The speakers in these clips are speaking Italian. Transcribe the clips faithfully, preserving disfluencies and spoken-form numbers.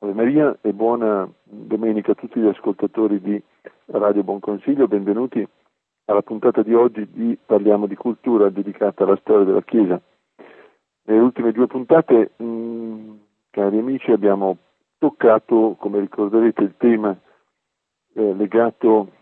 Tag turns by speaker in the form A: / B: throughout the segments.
A: Ave Maria e buona domenica a tutti gli ascoltatori di Radio Buon Consiglio, benvenuti alla puntata di oggi di Parliamo di Cultura dedicata alla storia della Chiesa. Nelle ultime due puntate, mh, cari amici, abbiamo toccato, come ricorderete, il tema eh, legato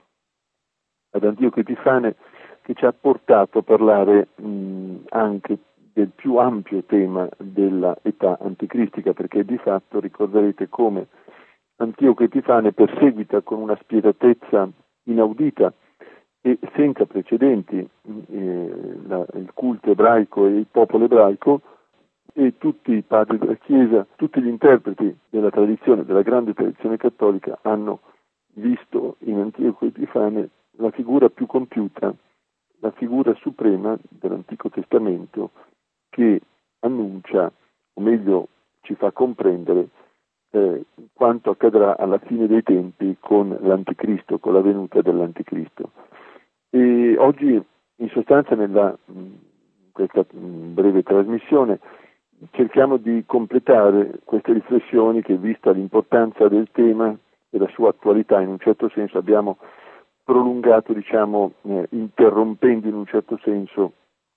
A: ad Antioco Epifane, che ci ha portato a parlare mh, anche del più ampio tema della età anticristica, perché di fatto ricorderete come Antioco Epifane perseguita con una spietatezza inaudita e senza precedenti eh, la, il culto ebraico e il popolo ebraico e tutti i padri della Chiesa, tutti gli interpreti della tradizione, della grande tradizione cattolica, hanno visto in Antioco Epifane la figura più compiuta, la figura suprema dell'Antico Testamento, che annuncia, o meglio ci fa comprendere, eh, quanto accadrà alla fine dei tempi con l'Anticristo, con la venuta dell'Anticristo. E oggi, in sostanza, nella in questa breve trasmissione, cerchiamo di completare queste riflessioni che, vista l'importanza del tema e la sua attualità, in un certo senso abbiamo prolungato, diciamo, eh, interrompendo in un certo senso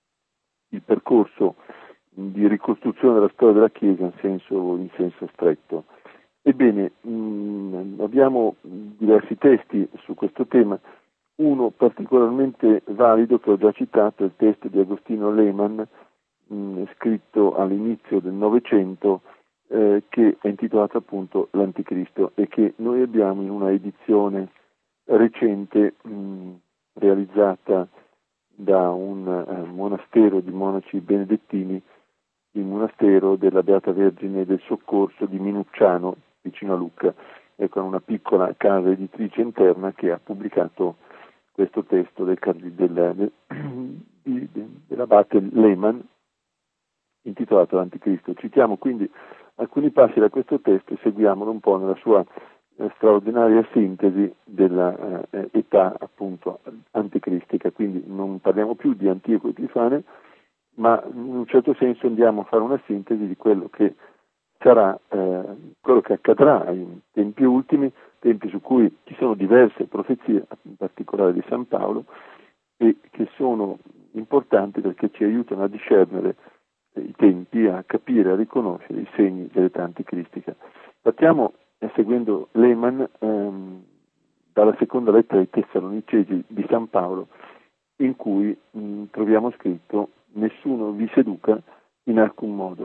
A: il percorso di ricostruzione della storia della Chiesa in senso, in senso stretto. Ebbene, mh, abbiamo diversi testi su questo tema, uno particolarmente valido che ho già citato, è il testo di Agostino Lehmann, mh, scritto all'inizio del Novecento, eh, che è intitolato appunto L'Anticristo e che noi abbiamo in una edizione recente mh, realizzata da un eh, monastero di monaci benedettini, il monastero della Beata Vergine del Soccorso di Minucciano, vicino a Lucca, e con una piccola casa editrice interna che ha pubblicato questo testo del, del, del, di, dell'abate Lehmann, intitolato L'Anticristo. Citiamo quindi alcuni passi da questo testo e seguiamolo un po' nella sua eh, straordinaria sintesi della eh, età appunto anticristica. Quindi non parliamo più di Antioco Epifane, ma in un certo senso andiamo a fare una sintesi di quello che sarà, eh, quello che accadrà in tempi ultimi, tempi su cui ci sono diverse profezie, in particolare di San Paolo, e che sono importanti perché ci aiutano a discernere i tempi, a capire, a riconoscere i segni dell'età anticristica. Partiamo eh, seguendo Lehmann ehm, dalla seconda lettera ai Tessalonicesi di San Paolo, in cui mh, troviamo scritto: nessuno vi seduca in alcun modo,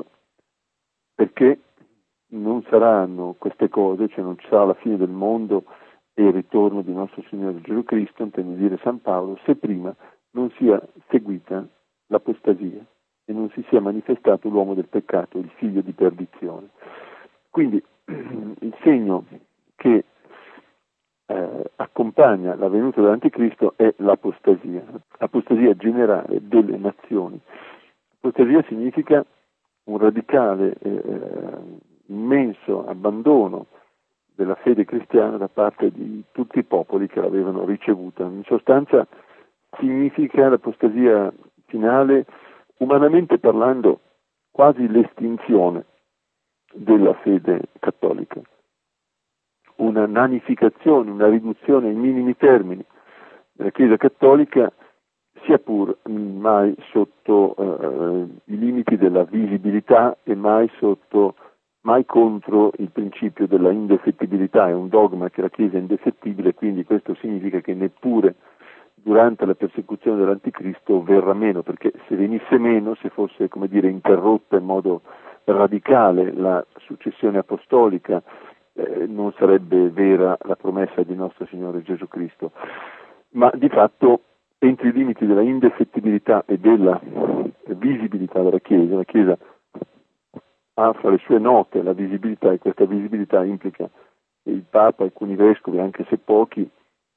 A: perché non saranno queste cose, cioè non ci sarà la fine del mondo e il ritorno di nostro Signore Gesù Cristo, intende dire San Paolo, se prima non sia seguita l'apostasia e non si sia manifestato l'uomo del peccato, il figlio di perdizione. Quindi il segno che eh, accompagna la venuta dell'Anticristo è l'apostasia, l'apostasia generale delle nazioni. Apostasia significa un radicale, eh, immenso abbandono della fede cristiana da parte di tutti i popoli che l'avevano ricevuta. In sostanza significa l'apostasia finale, umanamente parlando, quasi l'estinzione della fede cattolica, una nanificazione, una riduzione ai minimi termini della Chiesa cattolica, sia pur mai sotto eh, i limiti della visibilità e mai sotto, mai contro il principio della indefettibilità. È un dogma che la Chiesa è indefettibile, quindi questo significa che neppure durante la persecuzione dell'Anticristo verrà meno, perché se venisse meno, se fosse, come dire, interrotta in modo radicale la successione apostolica, eh, non sarebbe vera la promessa di nostro Signore Gesù Cristo. Ma di fatto, entro i limiti della indefettibilità e della visibilità della Chiesa, la Chiesa ha fra le sue note la visibilità, e questa visibilità implica che il Papa e alcuni vescovi, anche se pochi,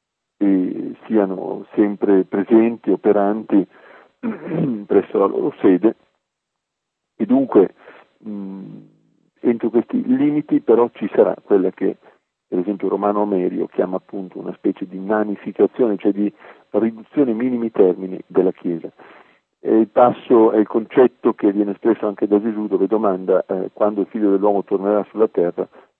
A: e siano sempre presenti, operanti presso la loro sede, e dunque mh, entro questi limiti però ci sarà quella che per esempio Romano Amerio chiama appunto una specie di nanificazione, cioè di riduzione ai minimi termini della Chiesa. E il passo è il concetto che viene espresso anche da Gesù, dove domanda eh, quando il figlio dell'uomo tornerà sulla terra,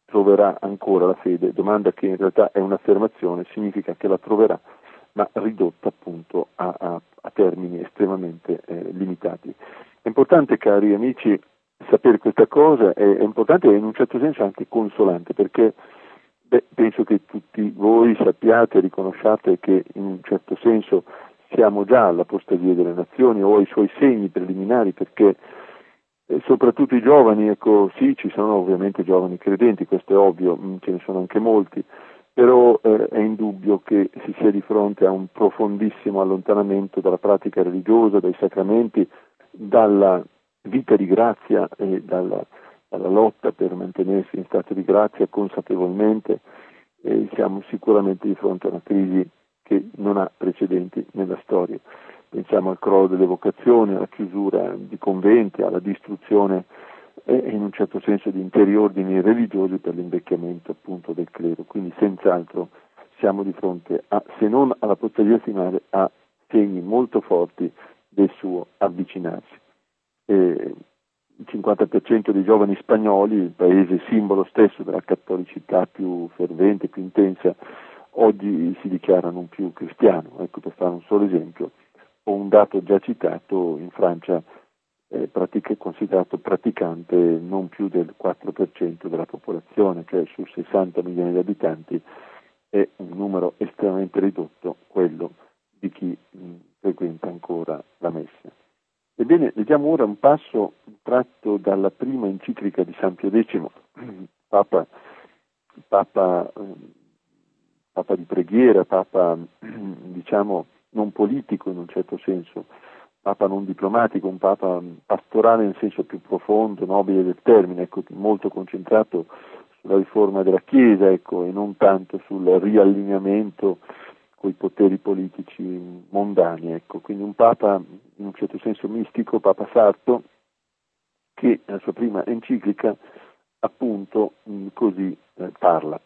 A: troverà ancora la fede, domanda che in realtà è un'affermazione, significa che la troverà, ma ridotta appunto a, a, a termini estremamente eh, limitati. È importante, cari amici, sapere questa cosa, è, è importante e in un certo senso anche consolante, perché beh, penso che tutti voi sappiate, riconosciate che in un certo senso siamo già all'apostasia delle nazioni o ai suoi segni preliminari, perché eh, soprattutto i giovani, ecco, sì, ci sono ovviamente giovani credenti, questo è ovvio, mh, ce ne sono anche molti, però eh, è indubbio che si sia di fronte a un profondissimo allontanamento dalla pratica religiosa, dai sacramenti, dalla vita di grazia e dalla, dalla lotta per mantenersi in stato di grazia consapevolmente. E siamo sicuramente di fronte a una crisi che non ha precedenti nella storia. Pensiamo al crollo delle vocazioni, alla chiusura di conventi, alla distruzione e in un certo senso di interi ordini religiosi per l'invecchiamento appunto del clero. Quindi senz'altro siamo di fronte a, se non all'apostasia finale, a segni molto forti del suo avvicinarsi. E il cinquanta per cento dei giovani spagnoli, il paese simbolo stesso della cattolicità più fervente, più intensa, oggi si dichiara non più cristiano. Ecco, per fare un solo esempio, o un dato già citato, in Francia è pratica, considerato praticante non più del quattro per cento della popolazione, cioè su sessanta milioni di abitanti è un numero estremamente ridotto quello di chi mh, frequenta ancora la messa. Ebbene, leggiamo ora un passo tratto dalla prima enciclica di San Pio decimo, Papa, Papa, Papa di preghiera, Papa diciamo non politico in un certo senso, Papa non diplomatico, un Papa pastorale nel senso più profondo, nobile del termine, ecco, molto concentrato sulla riforma della Chiesa, ecco, e non tanto sul riallineamento con i poteri politici mondani, ecco. Quindi un Papa in un certo senso mistico, Papa Sarto, che nella sua prima enciclica appunto mh, così eh, parla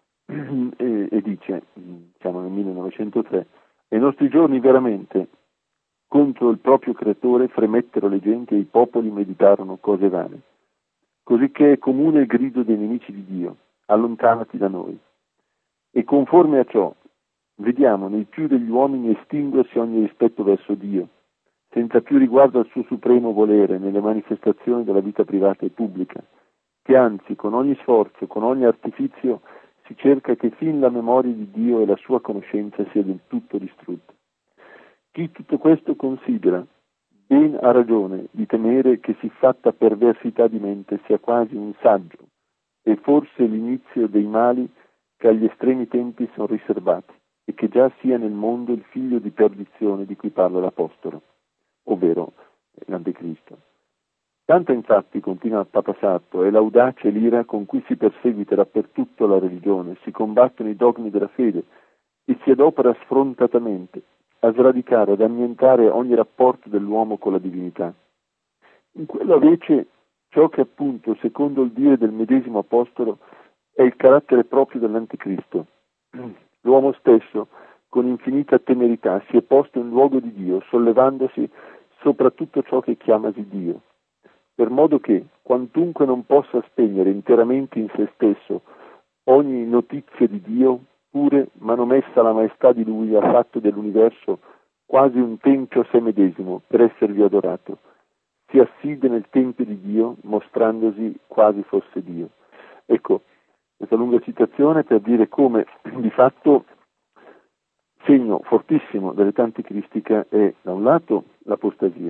A: e, e dice, mh, siamo nel millenovecentotre, ai nostri giorni veramente contro il proprio creatore fremettero le genti e i popoli meditarono cose vane, cosicché è comune il grido dei nemici di Dio, allontanati da noi, e conforme a ciò vediamo nei più degli uomini estinguersi ogni rispetto verso Dio, senza più riguardo al suo supremo volere nelle manifestazioni della vita privata e pubblica, che anzi con ogni sforzo, con ogni artifizio si cerca che fin la memoria di Dio e la sua conoscenza sia del tutto distrutta. Chi tutto questo considera, ben ha ragione di temere che siffatta perversità di mente sia quasi un saggio e forse l'inizio dei mali che agli estremi tempi sono riservati e che già sia nel mondo il figlio di perdizione di cui parla l'Apostolo, ovvero l'Anticristo. Tanta infatti, continua Papa Sarto, è l'audacia e l'ira con cui si perseguita dappertutto la religione, si combattono i dogmi della fede e si adopera sfrontatamente a sradicare, ad annientare ogni rapporto dell'uomo con la divinità. In quello invece ciò che appunto, secondo il dire del medesimo Apostolo, è il carattere proprio dell'Anticristo. L'uomo stesso, con infinita temerità, si è posto in luogo di Dio, sollevandosi sopra tutto ciò che chiamasi Dio, per modo che, quantunque non possa spegnere interamente in se stesso ogni notizia di Dio, pure manomessa la maestà di Lui ha fatto dell'universo quasi un tempio a sé medesimo per esservi adorato. Si asside nel tempio di Dio, mostrandosi quasi fosse Dio. Ecco, questa lunga citazione per dire come di fatto segno fortissimo dell'età anticristica è da un lato l'apostasia,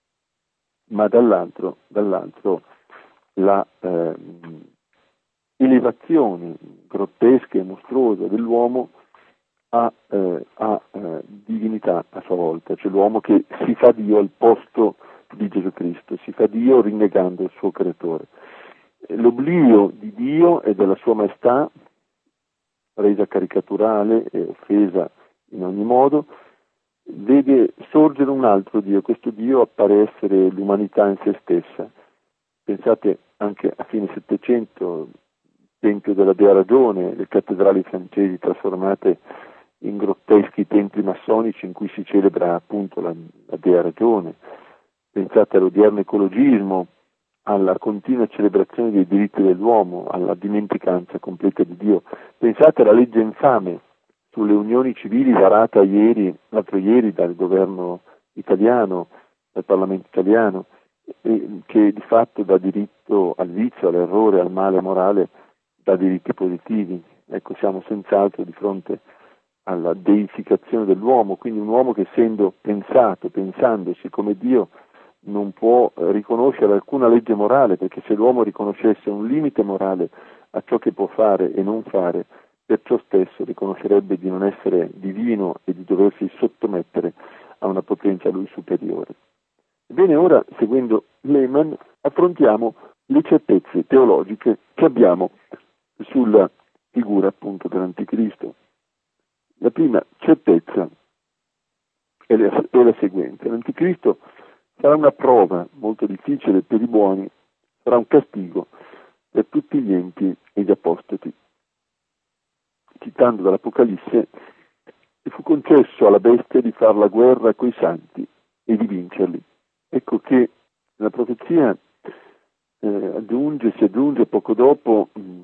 A: ma dall'altro, dall'altro la eh, elevazione grottesca e mostruosa dell'uomo a, eh, a eh, divinità a sua volta, cioè l'uomo che si fa Dio al posto di Gesù Cristo, si fa Dio rinnegando il suo creatore. L'oblio di Dio e della sua maestà, resa caricaturale e offesa in ogni modo, vede sorgere un altro Dio. Questo Dio appare essere l'umanità in se stessa. Pensate anche a fine Settecento, Tempio della Dea Ragione, le cattedrali francesi trasformate in grotteschi templi massonici in cui si celebra appunto la, la Dea Ragione. Pensate all'odierno ecologismo, alla continua celebrazione dei diritti dell'uomo, alla dimenticanza completa di Dio. Pensate alla legge infame sulle unioni civili varata ieri, l'altro ieri dal governo italiano, dal Parlamento italiano, e che di fatto dà diritto al vizio, all'errore, al male morale, dà diritti positivi. Ecco, siamo senz'altro di fronte alla deificazione dell'uomo, quindi un uomo che essendo pensato, pensandosi come Dio, non può riconoscere alcuna legge morale, perché se l'uomo riconoscesse un limite morale a ciò che può fare e non fare, per ciò stesso riconoscerebbe di non essere divino e di doversi sottomettere a una potenza a lui superiore. Bene, ora, seguendo Lehmann, affrontiamo le certezze teologiche che abbiamo sulla figura appunto dell'Anticristo. La prima certezza è la, è la seguente: l'Anticristo sarà una prova molto difficile per i buoni, sarà un castigo per tutti gli empi e gli apostati. Citando dall'Apocalisse, e fu concesso alla bestia di far la guerra coi santi e di vincerli. Ecco che la profezia eh, aggiunge, si aggiunge poco dopo, mh,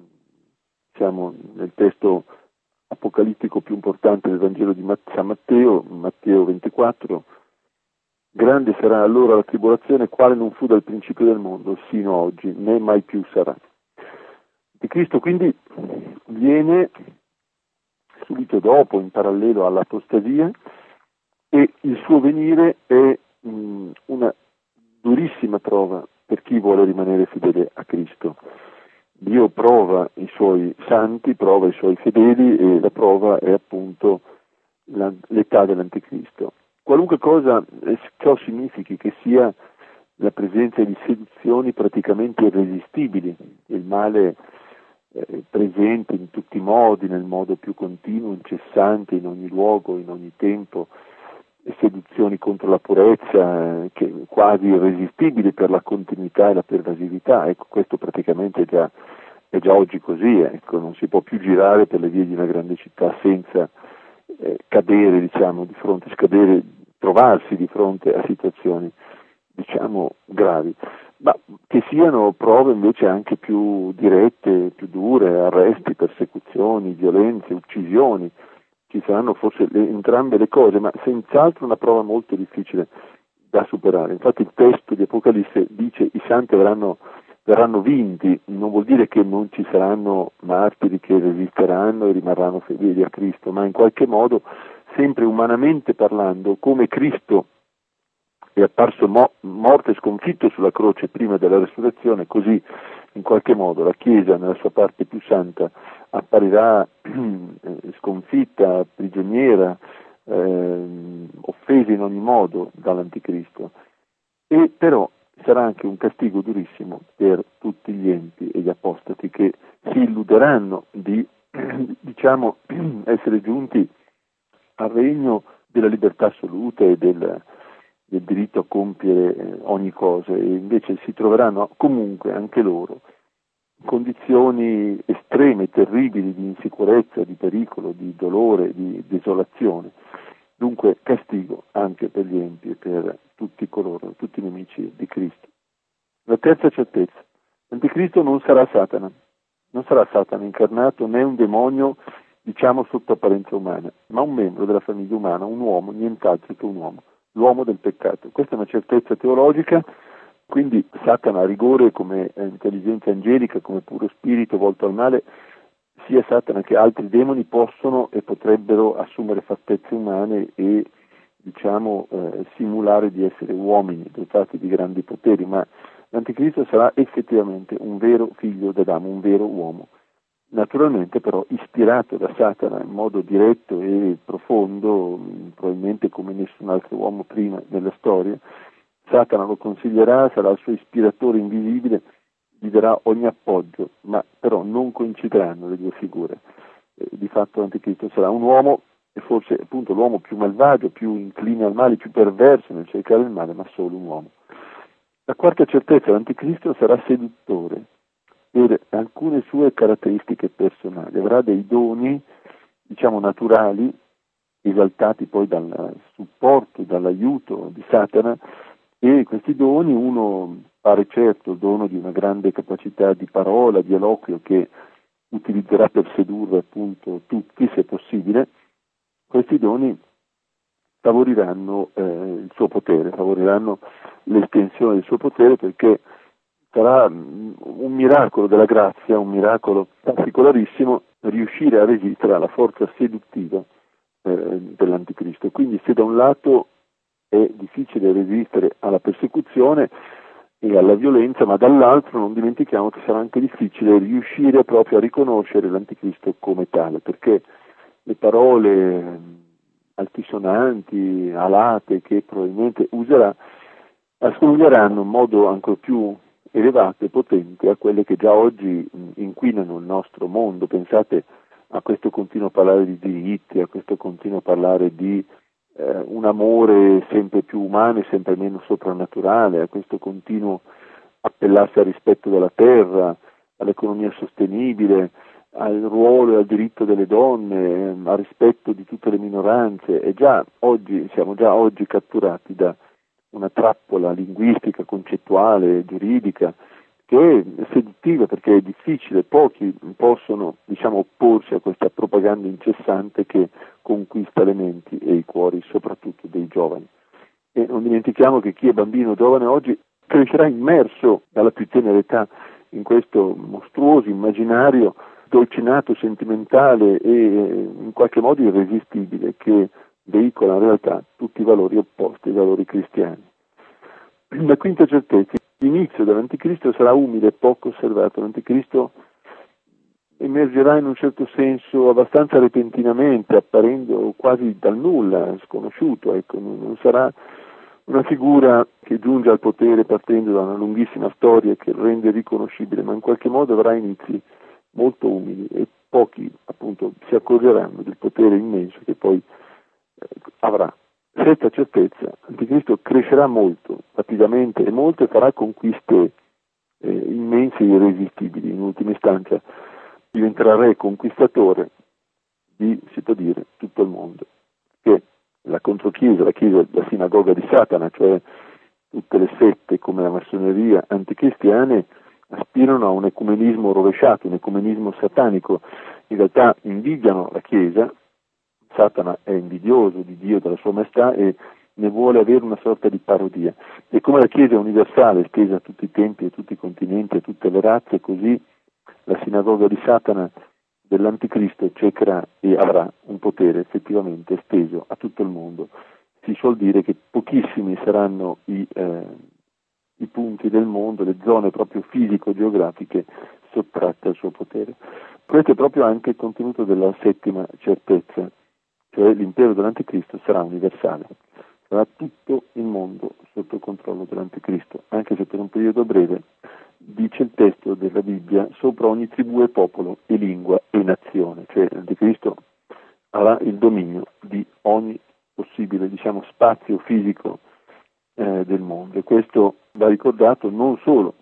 A: siamo nel testo apocalittico più importante del Vangelo di San Matteo, Matteo ventiquattro, grande sarà allora la tribolazione, quale non fu dal principio del mondo, sino a oggi, né mai più sarà. Di Cristo quindi viene subito dopo, in parallelo all'apostasia, e il suo venire è mh, una durissima prova per chi vuole rimanere fedele a Cristo. Dio prova i suoi santi, prova i suoi fedeli, e la prova è appunto la, l'età dell'Anticristo. Qualunque cosa ciò significhi, che sia la presenza di seduzioni praticamente irresistibili, il male eh, presente in tutti i modi, nel modo più continuo, incessante, in ogni luogo, in ogni tempo, seduzioni contro la purezza, eh, che quasi irresistibili per la continuità e la pervasività. Ecco, questo praticamente è già, è già oggi così, ecco, non si può più girare per le vie di una grande città senza eh, cadere, diciamo, di fronte, scadere, trovarsi di fronte a situazioni, diciamo, gravi, ma che siano prove invece anche più dirette, più dure, arresti, persecuzioni, violenze, uccisioni. Ci saranno forse le, entrambe le cose, ma senz'altro una prova molto difficile da superare. Infatti il testo di Apocalisse dice i santi verranno, verranno vinti, non vuol dire che non ci saranno martiri che resisteranno e rimarranno fedeli a Cristo, ma in qualche modo, sempre umanamente parlando, come Cristo è apparso mo- morto e sconfitto sulla croce prima della resurrezione, così in qualche modo la Chiesa nella sua parte più santa apparirà sconfitta, prigioniera, eh, offesa in ogni modo dall'Anticristo, e però sarà anche un castigo durissimo per tutti gli empi e gli apostati che si illuderanno di, diciamo, essere giunti al regno della libertà assoluta e del, del diritto a compiere ogni cosa, e invece si troveranno comunque anche loro condizioni estreme, terribili di insicurezza, di pericolo, di dolore, di desolazione. Dunque castigo anche per gli empi e per tutti coloro, tutti i nemici di Cristo. La terza certezza: l'Anticristo non sarà Satana, non sarà Satana incarnato, né un demonio, diciamo, sotto apparenza umana, ma un membro della famiglia umana, un uomo, nient'altro che un uomo, l'uomo del peccato. Questa è una certezza teologica. Quindi Satana, a rigore, come intelligenza angelica, come puro spirito volto al male, sia Satana che altri demoni possono e potrebbero assumere fattezze umane e, diciamo, eh, simulare di essere uomini dotati di grandi poteri, ma l'Anticristo sarà effettivamente un vero figlio d'Adamo, un vero uomo. Naturalmente però ispirato da Satana in modo diretto e profondo, probabilmente come nessun altro uomo prima nella storia. Satana lo consiglierà, sarà il suo ispiratore invisibile, gli darà ogni appoggio, ma però non coincideranno le due figure. Eh, di fatto l'Anticristo sarà un uomo, e forse appunto l'uomo più malvagio, più incline al male, più perverso nel cercare il male, ma solo un uomo. La quarta certezza: l'Anticristo sarà seduttore per alcune sue caratteristiche personali, avrà dei doni, diciamo, naturali, esaltati poi dal supporto, dall'aiuto di Satana, E questi doni, uno pare certo il dono di una grande capacità di parola, di eloquio, che utilizzerà per sedurre appunto tutti, se possibile. Questi doni favoriranno eh, il suo potere, favoriranno l'estensione del suo potere, perché sarà un miracolo della grazia, un miracolo particolarissimo riuscire a resistere alla forza seduttiva eh, dell'anticristo. Quindi se da un lato è difficile resistere alla persecuzione e alla violenza, ma dall'altro non dimentichiamo che sarà anche difficile riuscire proprio a riconoscere l'anticristo come tale, perché le parole altisonanti, alate, che probabilmente userà, assomiglieranno in modo ancora più elevato e potente a quelle che già oggi inquinano il nostro mondo. Pensate a questo continuo parlare di diritti, a questo continuo parlare di eh, un amore sempre più umano e sempre meno soprannaturale, a questo continuo appellarsi al rispetto della terra, all'economia sostenibile, al ruolo e al diritto delle donne, al rispetto di tutte le minoranze. E già oggi siamo già oggi catturati da una trappola linguistica, concettuale, giuridica, che è seduttiva, perché è difficile, pochi possono, diciamo, opporsi a questa propaganda incessante che conquista le menti e i cuori, soprattutto dei giovani. E non dimentichiamo che chi è bambino giovane oggi crescerà immerso dalla più tenera età in questo mostruoso immaginario dolcinato, sentimentale e in qualche modo irresistibile, che veicola in realtà tutti i valori opposti ai valori cristiani. La quinta certezza: l'inizio dell'anticristo sarà umile e poco osservato. L'anticristo emergerà in un certo senso abbastanza repentinamente, apparendo quasi dal nulla, sconosciuto, ecco, non sarà una figura che giunge al potere partendo da una lunghissima storia che lo rende riconoscibile, ma in qualche modo avrà inizi molto umili e pochi appunto si accorgeranno del potere immenso che poi eh, avrà. Sesta certezza: l'anticristo crescerà molto, rapidamente e molto, e farà conquiste eh, immense e irresistibili. In ultima istanza diventerà re conquistatore di, si può dire, tutto il mondo, che la controchiesa, la chiesa, la sinagoga di Satana, cioè tutte le sette come la massoneria anticristiane, aspirano a un ecumenismo rovesciato, un ecumenismo satanico. In realtà invidiano la chiesa. Satana è invidioso di Dio, della sua maestà, e ne vuole avere una sorta di parodia. E come la Chiesa è universale, estesa a tutti i tempi, a tutti i continenti, a tutte le razze, così la sinagoga di Satana dell'Anticristo cercherà e avrà un potere effettivamente esteso a tutto il mondo. Si suol dire che pochissimi saranno i, eh, i punti del mondo, le zone proprio fisico-geografiche sottratte al suo potere. Questo è proprio anche il contenuto della settima certezza, cioè l'impero dell'Anticristo sarà universale, sarà tutto il mondo sotto controllo dell'Anticristo, anche se per un periodo breve, dice il testo della Bibbia, sopra ogni tribù e popolo e lingua e nazione, cioè l'Anticristo avrà il dominio di ogni possibile, diciamo, spazio fisico eh, del mondo, e questo va ricordato non solo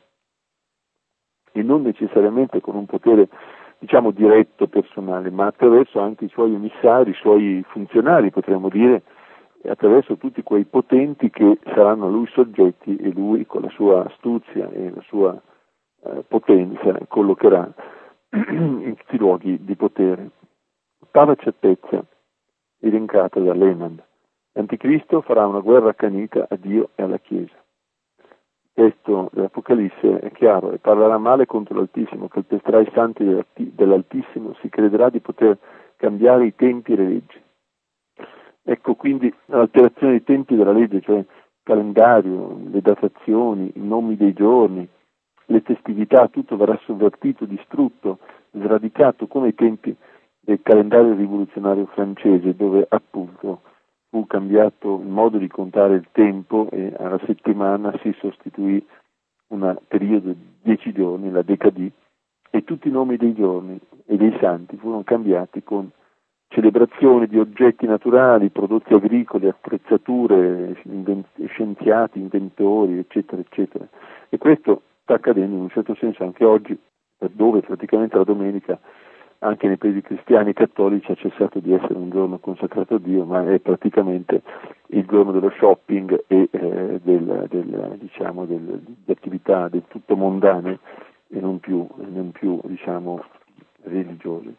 A: e non necessariamente con un potere, diciamo, diretto, personale, ma attraverso anche i suoi emissari, i suoi funzionari, potremmo dire, e attraverso tutti quei potenti che saranno a lui soggetti, e lui con la sua astuzia e la sua eh, potenza collocherà in tutti i luoghi di potere. Ottava certezza elencata da Lehmann: l'Anticristo farà una guerra accanita a Dio e alla Chiesa. Il testo dell'Apocalisse è chiaro: e parlerà male contro l'Altissimo, calpesterà i santi dell'Altissimo, si crederà di poter cambiare i tempi e le leggi. Ecco quindi l'alterazione dei tempi della legge, cioè il calendario, le datazioni, i nomi dei giorni, le festività, tutto verrà sovvertito, distrutto, sradicato, come ai tempi del calendario rivoluzionario francese, dove appunto fu cambiato il modo di contare il tempo e alla settimana si sostituì un periodo di dieci giorni, la decadì, e tutti i nomi dei giorni e dei santi furono cambiati con celebrazioni di oggetti naturali, prodotti agricoli, attrezzature, scienziati, inventori, eccetera, eccetera. E questo sta accadendo in un certo senso anche oggi, dove praticamente la domenica anche nei paesi cristiani e cattolici ha cessato di essere un giorno consacrato a Dio, ma è praticamente il giorno dello shopping e eh, del, del, diciamo, del, di attività del tutto mondane e non più, non più diciamo, religiose.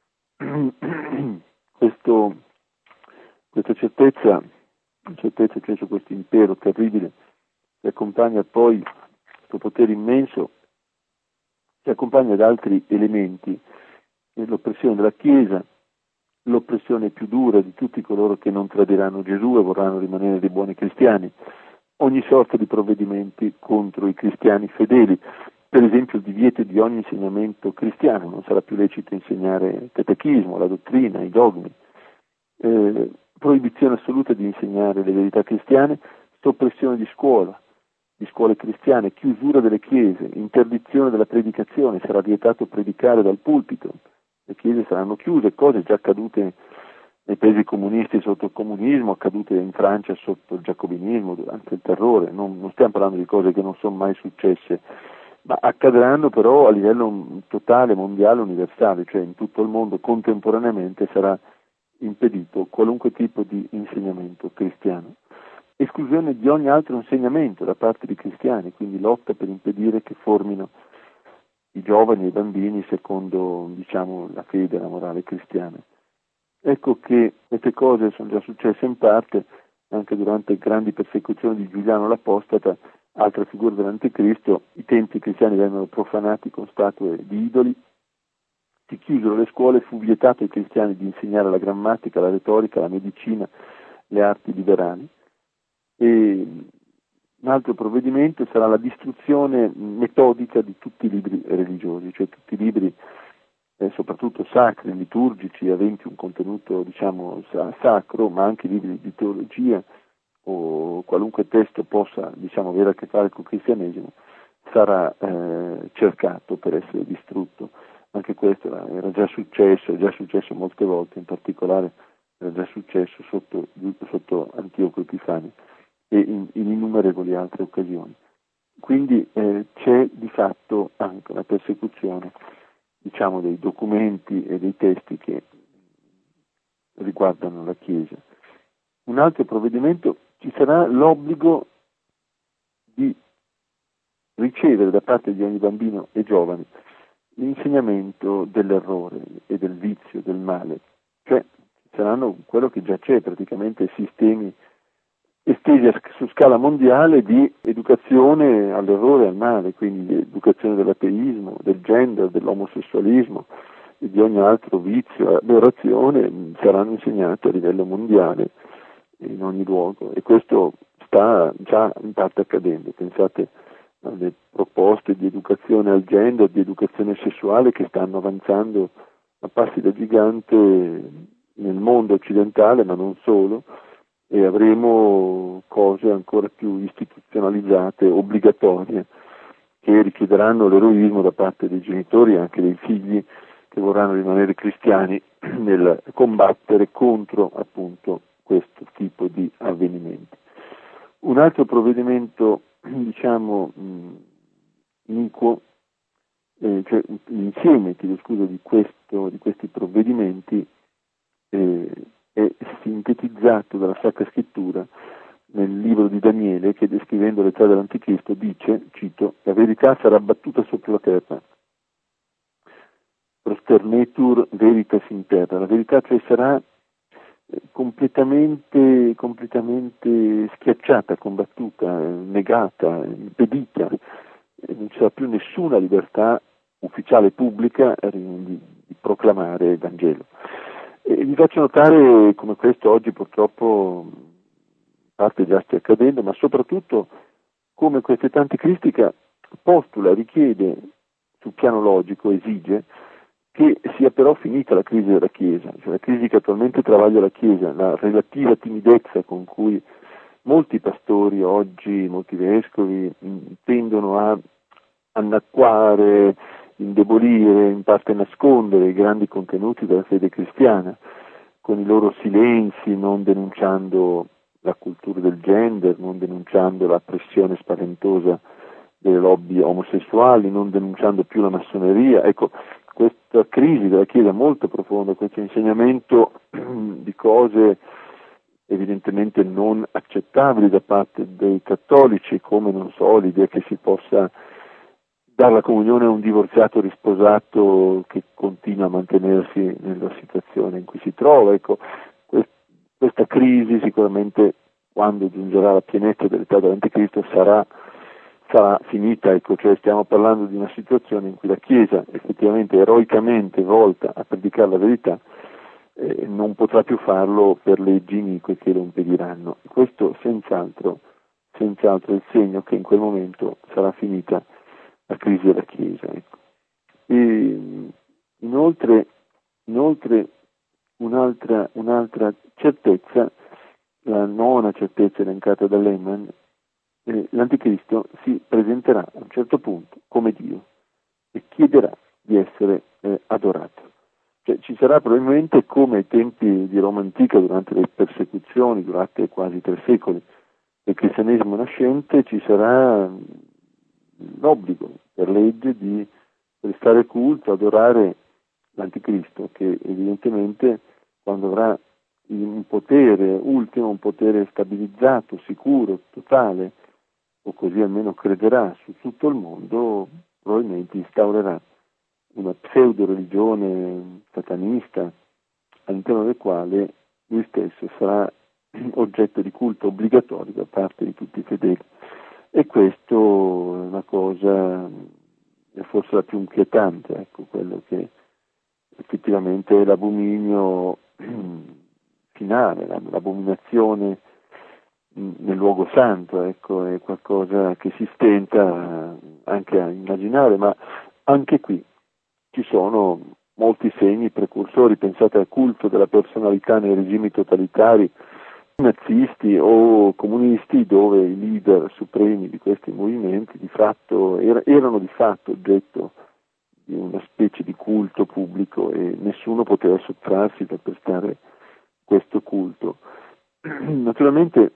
A: Questo, questa certezza, certezza cioè su questo impero terribile, si accompagna poi, questo potere immenso, si accompagna ad altri elementi, l'oppressione della Chiesa, l'oppressione più dura di tutti coloro che non tradiranno Gesù e vorranno rimanere dei buoni cristiani, ogni sorta di provvedimenti contro i cristiani fedeli, per esempio il divieto di ogni insegnamento cristiano, non sarà più lecito insegnare il catechismo, la dottrina, i dogmi, eh, proibizione assoluta di insegnare le verità cristiane, soppressione di scuola, di scuole cristiane, chiusura delle chiese, interdizione della predicazione, sarà vietato predicare dal pulpito, le chiese saranno chiuse, cose già accadute nei paesi comunisti sotto il comunismo, accadute in Francia sotto il giacobinismo durante il terrore, non, non stiamo parlando di cose che non sono mai successe, ma accadranno però a livello totale, mondiale, universale, cioè in tutto il mondo contemporaneamente sarà impedito qualunque tipo di insegnamento cristiano. Esclusione di ogni altro insegnamento da parte dei cristiani, quindi lotta per impedire che formino i giovani e i bambini secondo, diciamo, la fede e la morale cristiana. Ecco che queste cose sono già successe in parte anche durante le grandi persecuzioni di Giuliano l'Apostata, altra figura dell'Anticristo. I templi cristiani vennero profanati con statue di idoli, si chiusero le scuole, fu vietato ai cristiani di insegnare la grammatica, la retorica, la medicina, le arti liberali. E un altro provvedimento sarà la distruzione metodica di tutti i libri religiosi, cioè tutti i libri eh, soprattutto sacri, liturgici, aventi un contenuto diciamo sacro, ma anche i libri di teologia o qualunque testo possa diciamo avere a che fare col cristianesimo sarà eh, cercato per essere distrutto. Anche questo era, era già successo, è già successo molte volte, in particolare era già successo sotto, sotto Antioco Epifani e in, in innumerevoli altre occasioni. Quindi eh, c'è di fatto anche una persecuzione, diciamo, dei documenti e dei testi che riguardano la Chiesa. Un altro provvedimento, ci sarà l'obbligo di ricevere da parte di ogni bambino e giovane l'insegnamento dell'errore e del vizio, del male, cioè saranno quello che già c'è praticamente sistemi estesi su scala mondiale di educazione all'errore e al male, quindi educazione dell'ateismo, del gender, dell'omosessualismo e di ogni altro vizio, aberrazione, saranno insegnati a livello mondiale in ogni luogo e questo sta già in parte accadendo. Pensate alle proposte di educazione al gender, di educazione sessuale che stanno avanzando a passi da gigante nel mondo occidentale, ma non solo, e avremo cose ancora più istituzionalizzate, obbligatorie, che richiederanno l'eroismo da parte dei genitori e anche dei figli che vorranno rimanere cristiani nel combattere contro appunto questo tipo di avvenimenti. Un altro provvedimento, diciamo, iniquo, eh, cioè l'insieme, chiedo scusa, di, questo, di questi provvedimenti eh, è sintetizzato dalla Sacra Scrittura nel libro di Daniele, che descrivendo l'età dell'Anticristo dice, cito, la verità sarà battuta sopra la terra, prosternetur veritas in terra, la verità cioè sarà completamente, completamente schiacciata, combattuta, negata, impedita, non ci sarà più nessuna libertà ufficiale pubblica di, di proclamare il Vangelo. E vi faccio notare come questo oggi purtroppo in parte già stia accadendo, ma soprattutto come questa età anticristica postula, richiede sul piano logico, esige che sia però finita la crisi della Chiesa, cioè la crisi che attualmente travaglia la Chiesa, la relativa timidezza con cui molti pastori oggi, molti vescovi tendono a annacquare, indebolire, in parte nascondere i grandi contenuti della fede cristiana, con i loro silenzi, non denunciando la cultura del gender, non denunciando la pressione spaventosa delle lobby omosessuali, non denunciando più la massoneria. Ecco, questa crisi della Chiesa molto profonda, questo insegnamento di cose evidentemente non accettabili da parte dei cattolici, come, non so, l'idea che si possa dare la comunione a un divorziato risposato che continua a mantenersi nella situazione in cui si trova. Ecco, questa crisi sicuramente, quando giungerà la pienezza dell'età dell'Anticristo, sarà, sarà finita. Ecco, cioè stiamo parlando di una situazione in cui la Chiesa, effettivamente eroicamente volta a predicare la verità, eh, non potrà più farlo per leggi inique che lo impediranno. Questo senz'altro, senz'altro è il segno che in quel momento sarà finita la crisi della Chiesa. Ecco. E, inoltre, inoltre un'altra, un'altra certezza, la nona certezza elencata da Lehmann, eh, l'Anticristo si presenterà a un certo punto come Dio e chiederà di essere eh, adorato. Cioè, ci sarà probabilmente, come ai tempi di Roma antica, durante le persecuzioni, durate quasi tre secoli del cristianesimo nascente, ci sarà l'obbligo per legge di prestare culto, adorare l'Anticristo, che evidentemente, quando avrà un potere ultimo, un potere stabilizzato, sicuro, totale, o così almeno crederà, su tutto il mondo, probabilmente instaurerà una pseudo religione satanista, all'interno del quale lui stesso sarà oggetto di culto obbligatorio da parte di tutti i fedeli. E questo è una cosa, è forse la più inquietante, ecco, quello che effettivamente è l'abominio finale, l'abominazione nel luogo santo, ecco, è qualcosa che si stenta anche a immaginare, ma anche qui ci sono molti segni precursori. Pensate al culto della personalità nei regimi totalitari nazisti o comunisti, dove i leader supremi di questi movimenti di fatto er- erano di fatto oggetto di una specie di culto pubblico e nessuno poteva sottrarsi per prestare questo culto. Naturalmente,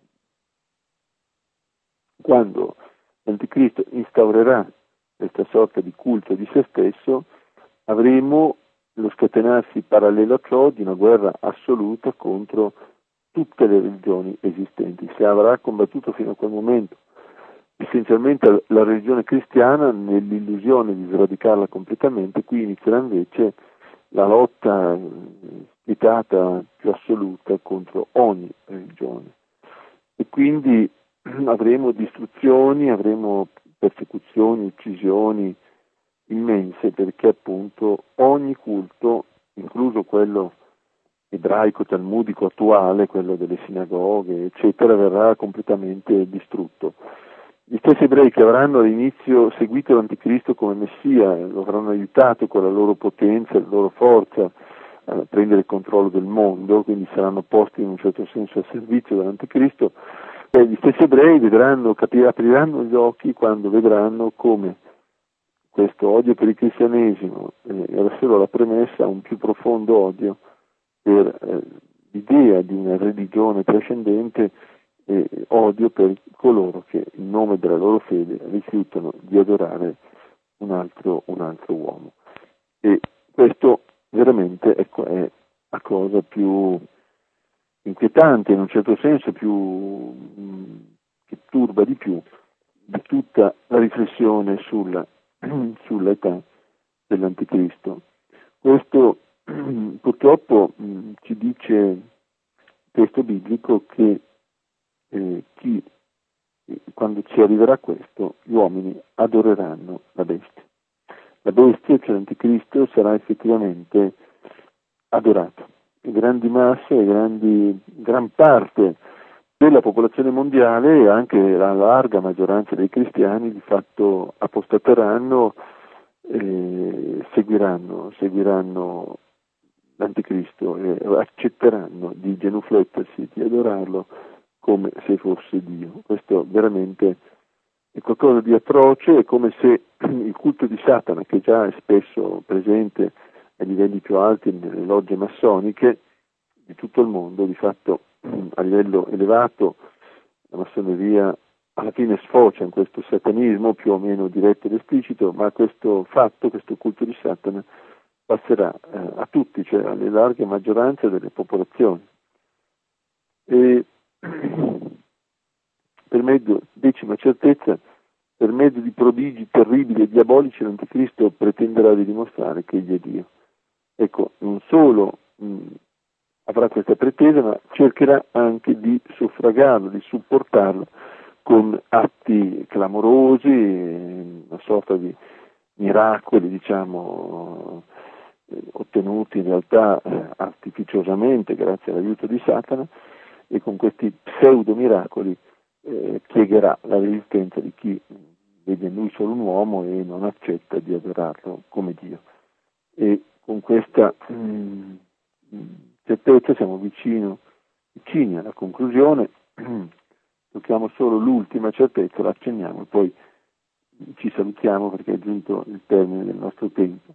A: quando l'Anticristo instaurerà questa sorta di culto di se stesso, avremo lo scatenarsi parallelo a ciò di una guerra assoluta contro tutte le religioni esistenti. Si avrà combattuto fino a quel momento essenzialmente la religione cristiana nell'illusione di sradicarla completamente. Qui inizierà invece la lotta spietata più assoluta contro ogni religione, e quindi avremo distruzioni, avremo persecuzioni, uccisioni immense, perché appunto ogni culto, incluso quello ebraico talmudico attuale, quello delle sinagoghe eccetera, verrà completamente distrutto. Gli stessi ebrei che avranno all'inizio seguito l'Anticristo come Messia, lo avranno aiutato con la loro potenza, la loro forza a prendere il controllo del mondo, quindi saranno posti in un certo senso a servizio dell'Anticristo, e gli stessi ebrei vedranno, capir- apriranno gli occhi quando vedranno come questo odio per il cristianesimo eh, era solo la premessa a un più profondo odio per eh, l'idea di una religione trascendente, e odio per coloro che in nome della loro fede rifiutano di adorare un altro, un altro uomo. E questo veramente ecco, è la cosa più inquietante, in un certo senso più mh, che turba di più di tutta la riflessione sulla, sull'età dell'Anticristo. Questo purtroppo mh, ci dice il testo biblico che eh, chi, eh, quando ci arriverà questo, gli uomini adoreranno la bestia. La bestia, cioè l'Anticristo, sarà effettivamente adorato. Le grandi masse, grandi, gran parte della popolazione mondiale e anche la larga maggioranza dei cristiani di fatto apostateranno e seguiranno, seguiranno l'Anticristo e accetteranno di genuflettersi, di adorarlo come se fosse Dio. Questo veramente è qualcosa di atroce, è come se il culto di Satana, che già è spesso presente ai livelli più alti nelle logge massoniche di tutto il mondo, di fatto a livello elevato la massoneria alla fine sfocia in questo satanismo più o meno diretto ed esplicito, ma questo fatto, questo culto di Satana, passerà eh, a tutti, cioè alle larghe maggioranze delle popolazioni. E per mezzo, decima certezza, per mezzo di prodigi terribili e diabolici l'Anticristo pretenderà di dimostrare che egli è Dio. Ecco, non solo mh, avrà questa pretesa, ma cercherà anche di suffragarlo, di supportarlo con atti clamorosi, una sorta di miracoli, diciamo, eh, ottenuti in realtà eh, artificiosamente grazie all'aiuto di Satana, e con questi pseudo miracoli eh, piegherà la resistenza di chi vede in lui solo un uomo e non accetta di adorarlo come Dio. E con questa mh, certezza siamo vicino, vicini alla conclusione. Tocchiamo solo l'ultima certezza, la accenniamo e poi ci salutiamo perché è giunto il termine del nostro tempo.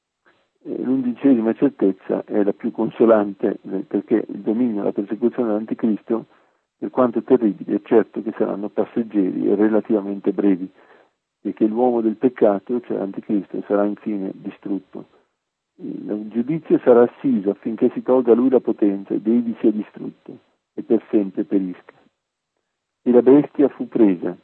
A: E l'undicesima certezza è la più consolante, perché il dominio e la persecuzione dell'Anticristo, per quanto terribili, è certo che saranno passeggeri e relativamente brevi, e che l'uomo del peccato, cioè l'Anticristo, sarà infine distrutto. Il giudizio sarà assiso affinché si tolga a lui la potenza ed egli sia distrutto e per sempre perisca. E la bestia fu presa,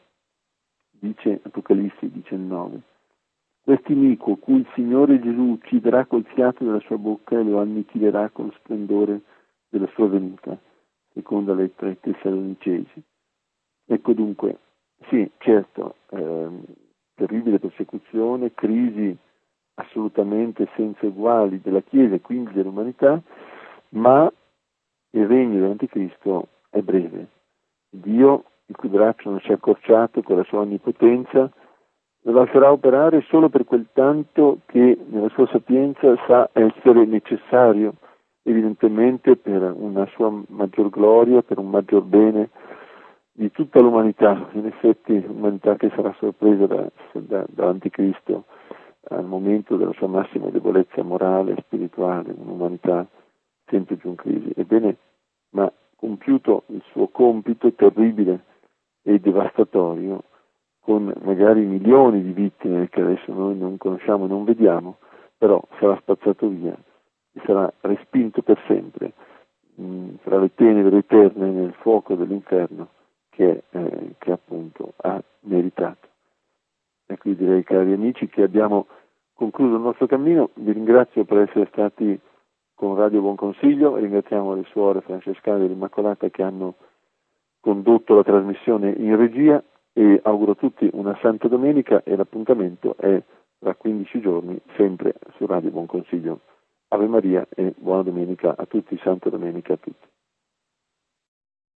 A: dice Apocalisse diciannove. Quest'iniquo, cui il Signore Gesù ucciderà col fiato della sua bocca e lo annichilerà con lo splendore della sua venuta, seconda lettera ai Tessalonicesi. Ecco dunque, sì, certo, ehm, terribile persecuzione, crisi assolutamente senza uguali della Chiesa e quindi dell'umanità, ma il regno dell'Anticristo è breve. Dio, il cui braccio non si è accorciato con la sua onnipotenza, lo lascerà operare solo per quel tanto che nella sua sapienza sa essere necessario, evidentemente per una sua maggior gloria, per un maggior bene di tutta l'umanità. In effetti l'umanità che sarà sorpresa da, da, dall'Anticristo al momento della sua massima debolezza morale e spirituale, un'umanità sempre più in crisi. Ebbene, ma compiuto il suo compito terribile e devastatorio, con magari milioni di vittime che adesso noi non conosciamo e non vediamo, però sarà spazzato via e sarà respinto per sempre mh, fra le tenebre eterne nel fuoco dell'inferno che, eh, che appunto ha meritato. E qui direi, cari amici, che abbiamo concluso il nostro cammino. Vi ringrazio per essere stati con Radio Buon Consiglio, ringraziamo le suore francescane dell'Immacolata che hanno condotto la trasmissione in regia e auguro a tutti una Santa Domenica, e l'appuntamento è tra quindici giorni sempre su Radio Buon Consiglio. Ave Maria e buona domenica a tutti, Santa Domenica a tutti.